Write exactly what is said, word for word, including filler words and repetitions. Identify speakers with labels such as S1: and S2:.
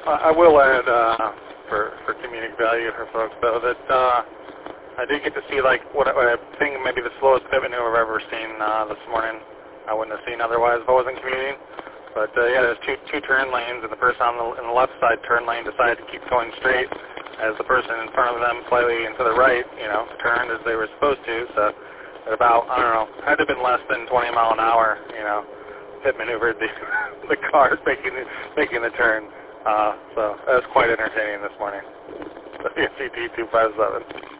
S1: I I will add, uh, for, for comedic value for folks, though, that uh, I did get to see, like, what I, what I think maybe the slowest pit maneuver I've ever seen uh, this morning. I wouldn't have seen otherwise if I wasn't commuting. But, uh, yeah, there's two, two turn lanes, and the person on the, in the left side turn lane decided to keep going straight as the person in front of them slightly and to the right, you know, turned as they were supposed to. So at about, I don't know, had to have been less than twenty mile an hour, you know, pit maneuvered the, the cars making the, making the turn. Uh, so that was quite entertaining this morning. The C T two five seven.